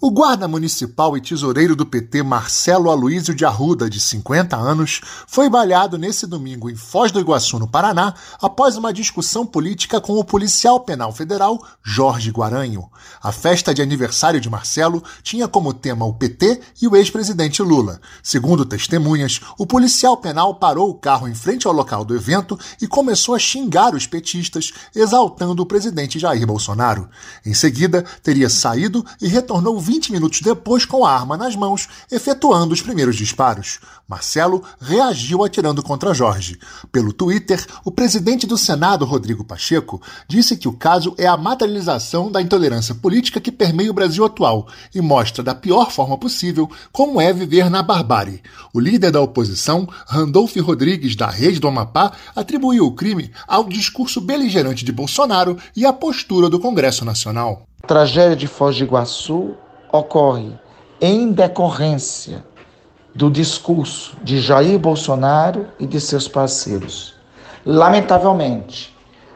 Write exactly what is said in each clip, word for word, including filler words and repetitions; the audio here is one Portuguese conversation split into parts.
O guarda municipal e tesoureiro do P T Marcelo Aloísio de Arruda, de cinquenta anos, foi baleado nesse domingo em Foz do Iguaçu, no Paraná, após uma discussão política com o policial penal federal Jorge Guaranho. A festa de aniversário de Marcelo tinha como tema o P T e o ex-presidente Lula. Segundo testemunhas, o policial penal parou o carro em frente ao local do evento e começou a xingar os petistas, exaltando o presidente Jair Bolsonaro. Em seguida, teria saído e retornou vinte minutos depois com a arma nas mãos, efetuando os primeiros disparos. Marcelo reagiu atirando contra Jorge. Pelo Twitter, o presidente do Senado, Rodrigo Pacheco, disse que o caso é a materialização da intolerância política que permeia o Brasil atual e mostra da pior forma possível como é viver na barbárie. O líder da oposição, Randolfo Rodrigues, da Rede do Amapá, atribuiu o crime ao discurso beligerante de Bolsonaro e à postura do Congresso Nacional. A tragédia de Foz do Iguaçu ocorre em decorrência do discurso de Jair Bolsonaro e de seus parceiros. Lamentavelmente,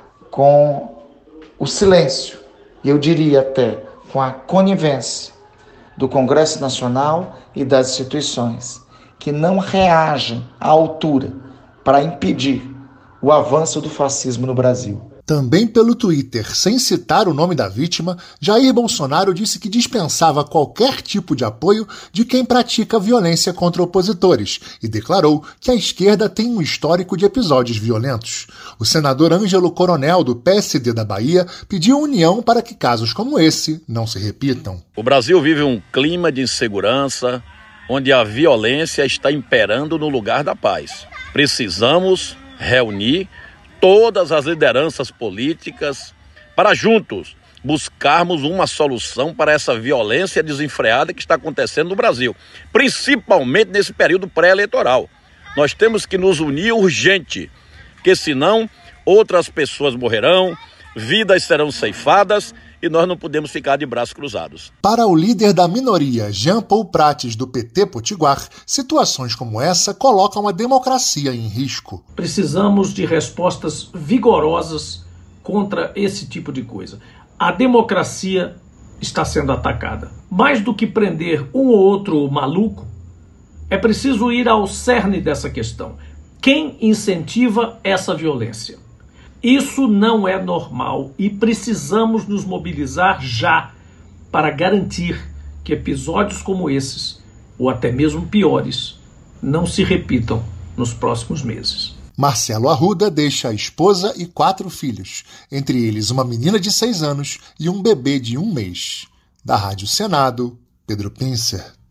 com o silêncio, e eu diria até com a conivência do Congresso Nacional e das instituições, que não reagem à altura para impedir o avanço do fascismo no Brasil. Também pelo Twitter, sem citar o nome da vítima, Jair Bolsonaro disse que dispensava qualquer tipo de apoio de quem pratica violência contra opositores e declarou que a esquerda tem um histórico de episódios violentos. O senador Ângelo Coronel, do P S D da Bahia, pediu união para que casos como esse não se repitam. O Brasil vive um clima de insegurança, onde a violência está imperando no lugar da paz. Precisamos reunir todas as lideranças políticas para juntos buscarmos uma solução para essa violência desenfreada que está acontecendo no Brasil, principalmente nesse período pré-eleitoral. Nós temos que nos unir urgente, porque senão outras pessoas morrerão, vidas serão ceifadas e nós não podemos ficar de braços cruzados. Para o líder da minoria, Jean Paul Prates, do P T Potiguar, situações como essa colocam a democracia em risco. Precisamos de respostas vigorosas contra esse tipo de coisa. A democracia está sendo atacada. Mais do que prender um ou outro maluco, é preciso ir ao cerne dessa questão. Quem incentiva essa violência? Isso não é normal e precisamos nos mobilizar já para garantir que episódios como esses, ou até mesmo piores, não se repitam nos próximos meses. Marcelo Arruda deixa a esposa e quatro filhos, entre eles uma menina de seis anos e um bebê de um mês. Da Rádio Senado, Pedro Pincer.